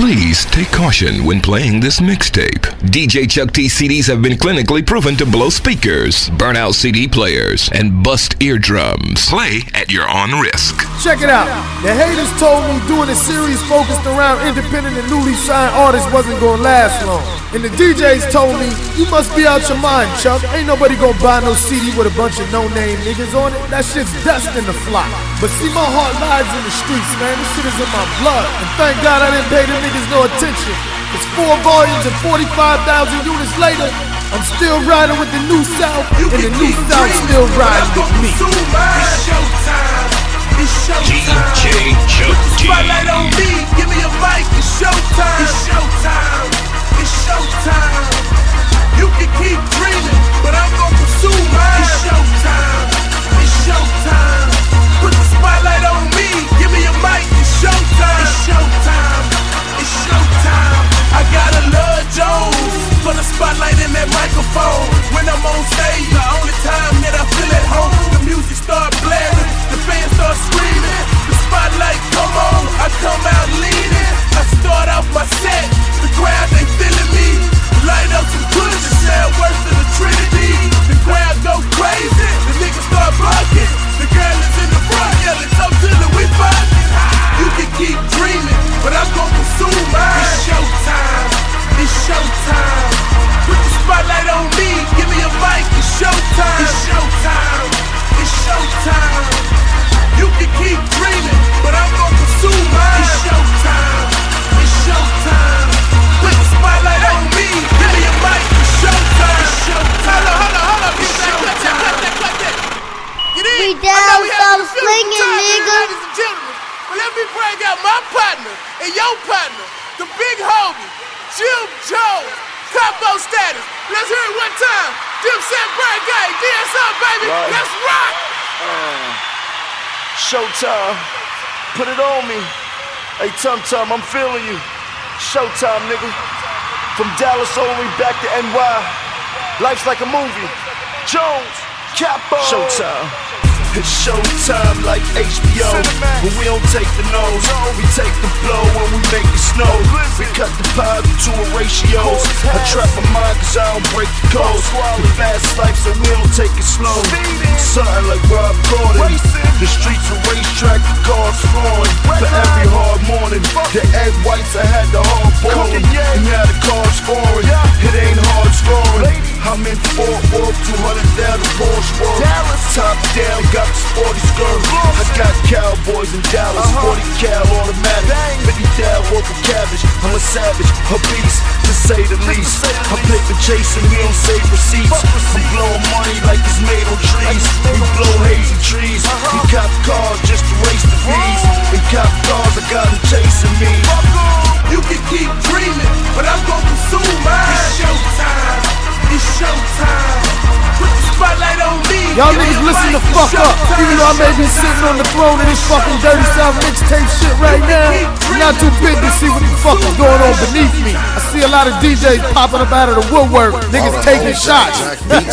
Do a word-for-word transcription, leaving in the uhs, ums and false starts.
Please take caution when playing this mixtape. D J Chuck T C Ds have been clinically proven to blow speakers, burn out C D players, and bust eardrums. Play at your own risk. Check it out. The haters told me doing a series focused around independent and newly signed artists wasn't gonna last long. And the D Js told me, you must be out your mind, Chuck. Ain't nobody gonna buy no C D with a bunch of no-name niggas on it. That shit's dust in the flock. But see, my heart lies in the streets, man. This shit is in my blood. And thank God I didn't pay them niggas no attention. It's four volumes and forty-five thousand units later, I'm still riding with the New South, and the New South still riding with me. It's showtime. It's showtime. D J Chuck T. Spotlight on me. Give me a mic. It's showtime. It's showtime. It's showtime. You can keep dreaming, but I'm gonna pursue mine. It's showtime. It's showtime. Put the spotlight on me. Give me a mic. It's showtime. It's showtime. It's showtime. I gotta love Jones for the spotlight in that microphone. When I'm on stage, the only time that I feel at home, the music start blaring, the fans start screaming, the spotlight come on, I come out leaning. I start off my set, the crowd they feeling me. Light up some good to sound worse than the Trinity. The crowd go crazy, the niggas start bucking. The girl is in the front yelling, "Up till we bucking." You can keep dreaming, but I'm gonna pursue mine. It's showtime. It's showtime. Put the spotlight on me. Give me a mic. It's showtime. It's showtime. It's showtime. You can keep dreaming, but I'm gonna pursue mine. It's showtime. It's showtime. Put the spotlight on me. Give me a mic. It's showtime. It's showtime. Hold on, hold on, hold on. It's showtime. Clap that, clap that. Get in. We down, stop swinging, nigga. Ladies and gentlemen, but let me bring out my partner and your partner, the big homie, Jim Jones, Capo Status. Let's hear it one time. Jim said, "Bird Gang, D S up, baby. Right. Let's rock." Uh, showtime, put it on me. Hey, Tum Tum, I'm feeling you. Showtime, nigga. From Dallas all the way back to N Y. Life's like a movie. Jones, Capo. Showtime. It's showtime like H B O. But we don't take the nose, we take the blow when we make it snow. We cut the pie to a ratios. I trap my mind cause I don't break the codes. The fast life so we don't take it slow. Something like Rob Gordon. The streets a racetrack, the cars flowing. For every hard morning, the egg whites I had the hard boiling. And now the cars foreign, it ain't hard scoring. I'm in Fort Worth, two hundred down the Porsche World. Top down, got the sporty skirt. I got cowboys in Dallas, forty cal automatic, fifty down worth of cabbage. I'm a savage, a beast, to say the least. I'm paper chasing, we don't save receipts. I'm blowing money like it's made on trees. We blow hazy trees. We cop cars just to race the fees. We cop cars, I got them chasing me. You can keep dreaming, but I'm gonna pursue mine. It's showtime. It's showtime. Put the spotlight on me. Y'all niggas listen the fuck up. Even though I may be sitting on the throne of this fucking Dirty South mixtape shit right now, I'm not too big to see what the fuck is going on beneath me. I see a lot of D Js popping up out of the woodwork. Niggas taking shots.